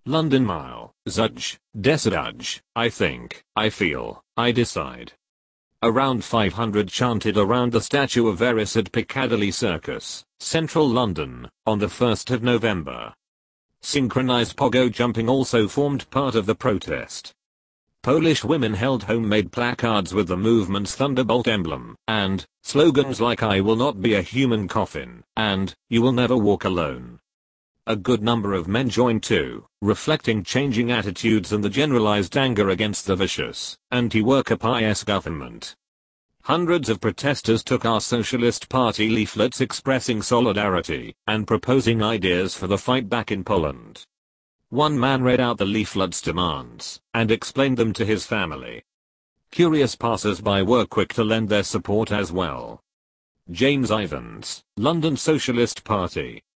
London Mile, Zudge, Decidudge, I think, I feel, I decide. Around 500 chanted around the statue of Eris at Piccadilly Circus, central London, on the 1st of November. Synchronized pogo jumping also formed part of the protest. Polish women held homemade placards with the movement's Thunderbolt emblem, and slogans like "I will not be a human coffin," and "You will never walk alone." A good number of men joined too, reflecting changing attitudes and the generalized anger against the vicious, anti-worker PiS government. Hundreds of protesters took our Socialist Party leaflets expressing solidarity and proposing ideas for the fight back in Poland. One man read out the leaflet's demands and explained them to his family. Curious passers-by were quick to lend their support as well. James Ivans, London Socialist Party.